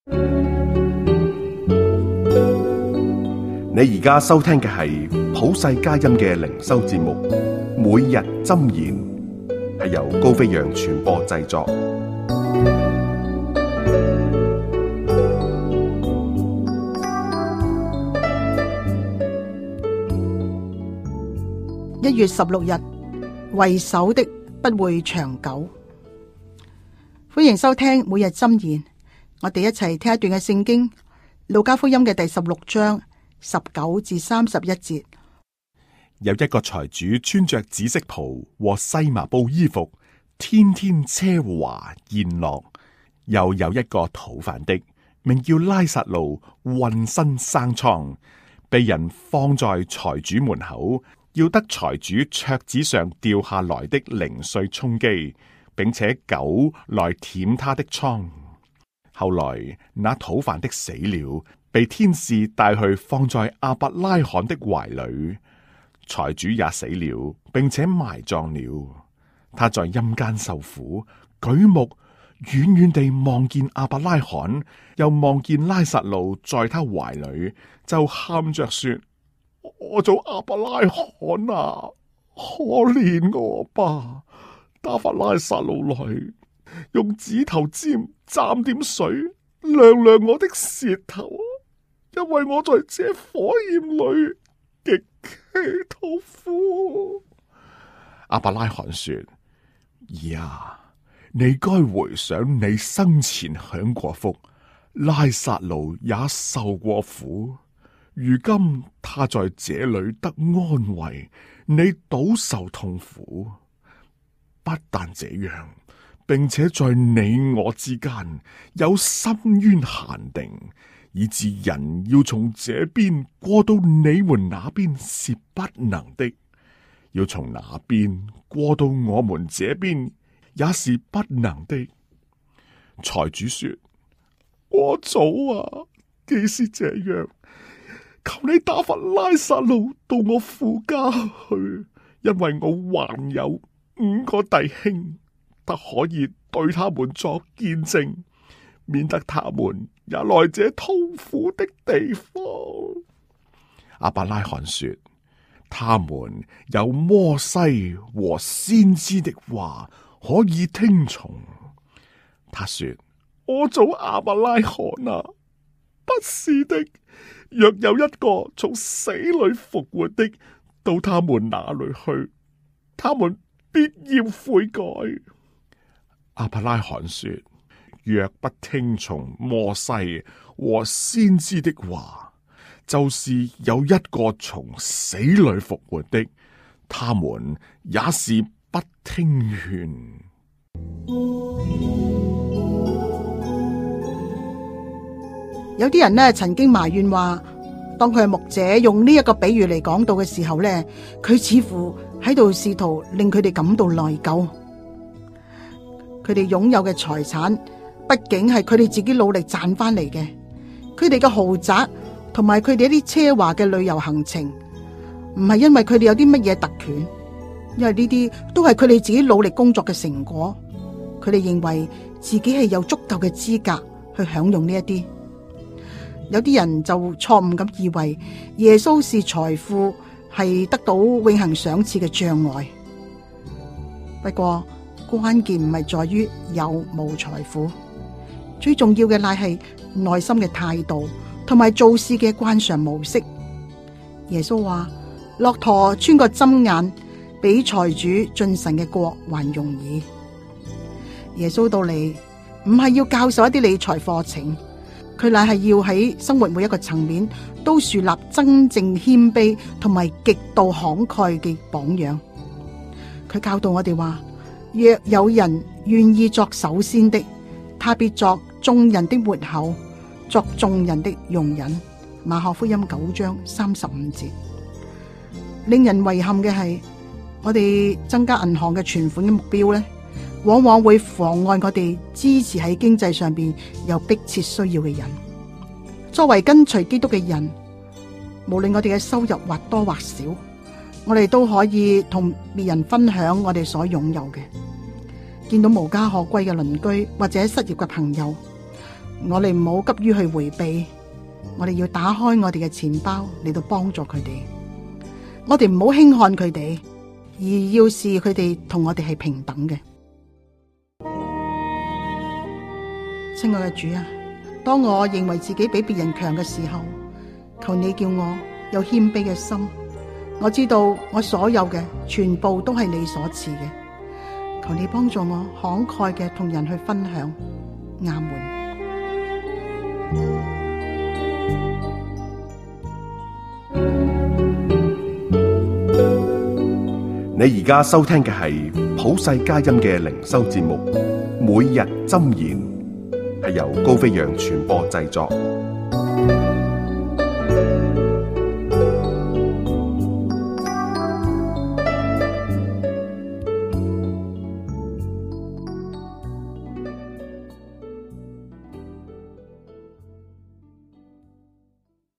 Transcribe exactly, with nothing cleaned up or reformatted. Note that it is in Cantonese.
你而家收聽嘅係普世佳音嘅靈修節目，每日箴言，係由高飛揚傳播製作。 一月十六日，為首的不會長久。歡迎收聽每日箴言，我哋一齊聽一段嘅聖經，路加福音嘅第十六章十九至三十一節。 有一個財主穿着紫色袍和細麻布衣服，天天奢華宴樂。又有一個討飯的，名叫拉撒路，渾身生瘡，被人放在財主門口，要得財主桌子上掉下來的零碎充飢，並且狗來舔他的瘡。後來那討飯的死了，被天使帶去放在亞伯拉罕的懷裏。財主也死了，並且埋葬了。他在陰間受苦，舉目遠遠地望見亞伯拉罕，又望見拉撒路在他懷裏，就喊着說：我祖亞伯拉罕啊，可憐我吧！打發拉撒路來，用指頭尖蘸點水，涼涼我的舌頭，因為我在這火焰裏極其痛苦。亞伯拉罕說：呀，你該回想你生前享過福，拉撒路也受過苦，如今他在這裏得安慰，你倒受痛苦。不但這樣，並且在你我之間有深淵限定，以致人要從這邊過到你們那邊是不能的，要從那邊過到我們這邊也是不能的。財主說：我祖啊，既是這樣，求你打發拉撒路到我父家去，因為我還有五個弟兄，他可以對他們作見證，免得他們也來這痛苦的地方。亞伯拉罕說：他們有摩西和先知的話可以聽從。他說：我祖亞伯拉罕啊，不是的，若有一個從死裏復活的到他們那裏去，他們必要悔改。亞伯拉罕說：若不聽從摩西和先知的話，就是有一個從死裏復活的，他們也是不聽勸。 有啲人呢曾經埋怨話，當佢係牧者用呢一個比喻嚟講道嘅時候呢，佢似乎喺度試圖令佢哋感到內疚。佢哋擁有嘅財產，畢竟係佢哋自己努力賺翻嚟嘅。佢哋嘅豪宅同埋佢哋一啲奢華嘅旅遊行程，唔係因為佢哋有啲乜嘢特權，因為呢啲都係佢哋自己努力工作嘅成果。佢哋認為自己係有足夠嘅資格去享用呢一啲。有啲人就錯誤咁以為耶穌是財富係得到永恆賞賜嘅障礙。不過關鍵唔係在於有冇財富，最重要嘅乃係內心嘅態度同埋做事嘅慣常模式。耶穌話：駱駝穿過針眼，比財主進神嘅國還容易。耶穌到嚟唔係要教授一啲理財課程，佢乃係要喺生活每一個層面都樹立真正謙卑同埋極度慷慨嘅榜樣。佢教導我哋話：若有人願意作首先的，他必作眾人的末後，作眾人的容忍。馬可福音九章三十五節。令人遺憾嘅係，我哋增加銀行嘅存款嘅目標呢，往往會妨礙我哋支持喺經濟上邊有迫切需要嘅人。作為跟隨基督嘅人，無論我哋嘅收入或多或少，我哋都可以同別人分享我哋所擁有嘅。見到無家可歸嘅鄰居或者失業嘅朋友， 我哋唔好急於去回避，我哋要打開我哋嘅錢包嚟到幫助佢哋。我哋唔好輕看佢哋，而要視佢哋同我哋係平等嘅。親愛嘅主啊，當我認為自己比別人強嘅時候，求你叫我有謙卑嘅心。我知道我所有嘅全部都係你所賜嘅，求你幫助我慷慨嘅同人去分享。阿門。 你而家收聽嘅係普世佳音嘅靈修節目《每日箴言》，係由高飛揚傳播製作。